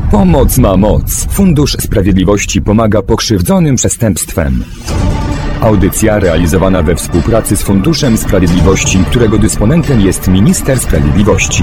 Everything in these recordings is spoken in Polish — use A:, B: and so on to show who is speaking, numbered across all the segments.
A: Pomoc ma moc. Fundusz Sprawiedliwości pomaga pokrzywdzonym przestępstwem. Audycja realizowana we współpracy z Funduszem Sprawiedliwości, którego dysponentem jest Minister Sprawiedliwości.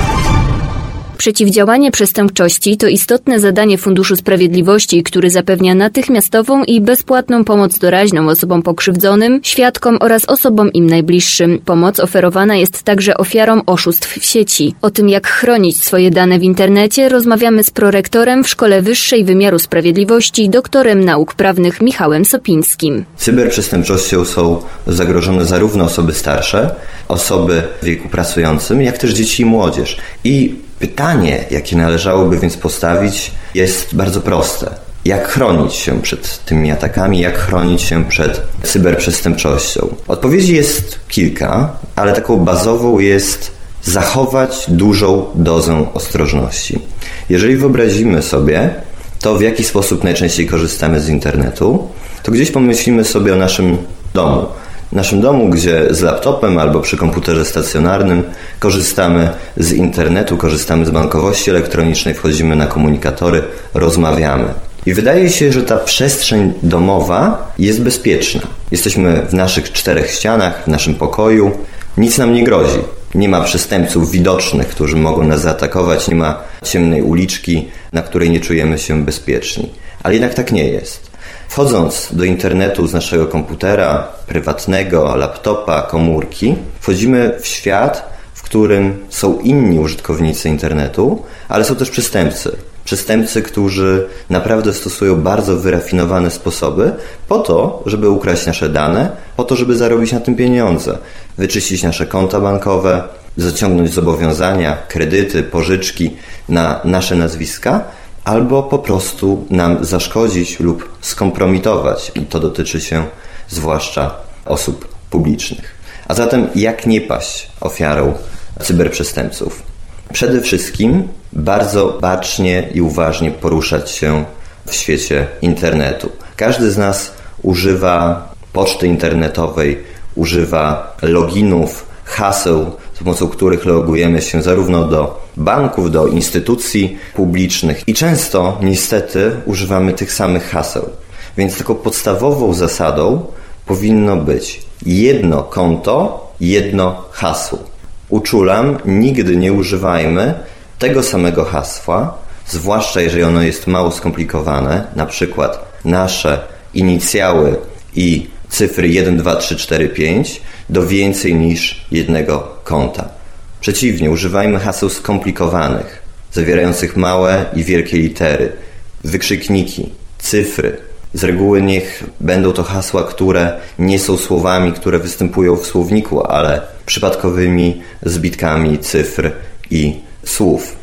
B: Przeciwdziałanie przestępczości to istotne zadanie Funduszu Sprawiedliwości, który zapewnia natychmiastową i bezpłatną pomoc doraźną osobom pokrzywdzonym, świadkom oraz osobom im najbliższym. Pomoc oferowana jest także ofiarom oszustw w sieci. O tym, jak chronić swoje dane w internecie, rozmawiamy z prorektorem w Szkole Wyższej Wymiaru Sprawiedliwości, doktorem nauk prawnych Michałem Sopińskim.
C: Cyberprzestępczością są zagrożone zarówno osoby starsze, osoby w wieku pracującym, jak też dzieci i młodzież. I pytanie, jakie należałoby więc postawić, jest bardzo proste. Jak chronić się przed tymi atakami, jak chronić się przed cyberprzestępczością? Odpowiedzi jest kilka, ale taką bazową jest zachować dużą dozę ostrożności. Jeżeli wyobrazimy sobie to, w jaki sposób najczęściej korzystamy z internetu, to gdzieś pomyślimy sobie o naszym domu. W naszym domu, gdzie z laptopem albo przy komputerze stacjonarnym korzystamy z internetu, korzystamy z bankowości elektronicznej, wchodzimy na komunikatory, rozmawiamy. I wydaje się, że ta przestrzeń domowa jest bezpieczna. Jesteśmy w naszych czterech ścianach, w naszym pokoju, nic nam nie grozi. Nie ma przestępców widocznych, którzy mogą nas zaatakować, nie ma ciemnej uliczki, na której nie czujemy się bezpieczni. Ale jednak tak nie jest. Wchodząc do internetu z naszego komputera, prywatnego, laptopa, komórki, wchodzimy w świat, w którym są inni użytkownicy internetu, ale są też przestępcy. Przestępcy, którzy naprawdę stosują bardzo wyrafinowane sposoby po to, żeby ukraść nasze dane, po to, żeby zarobić na tym pieniądze, wyczyścić nasze konta bankowe, zaciągnąć zobowiązania, kredyty, pożyczki na nasze nazwiska, albo po prostu nam zaszkodzić lub skompromitować. I to dotyczy się zwłaszcza osób publicznych. A zatem jak nie paść ofiarą cyberprzestępców? Przede wszystkim bardzo bacznie i uważnie poruszać się w świecie internetu. Każdy z nas używa poczty internetowej, używa loginów, haseł, za pomocą których logujemy się zarówno do banków, do instytucji publicznych i często niestety używamy tych samych haseł. Więc taką podstawową zasadą powinno być jedno konto, jedno hasło. Uczulam, nigdy nie używajmy tego samego hasła, zwłaszcza jeżeli ono jest mało skomplikowane, na przykład nasze inicjały i cyfry 1, 2, 3, 4, 5 do więcej niż jednego konta. Przeciwnie, używajmy haseł skomplikowanych, zawierających małe i wielkie litery, wykrzykniki, cyfry. Z reguły niech będą to hasła, które nie są słowami, które występują w słowniku, ale przypadkowymi zbitkami cyfr i słów.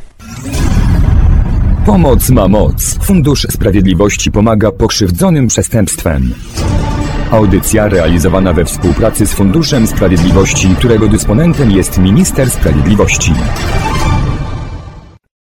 A: Pomoc ma moc. Fundusz Sprawiedliwości pomaga pokrzywdzonym przestępstwem. Audycja realizowana we współpracy z Funduszem Sprawiedliwości, którego dysponentem jest Minister Sprawiedliwości.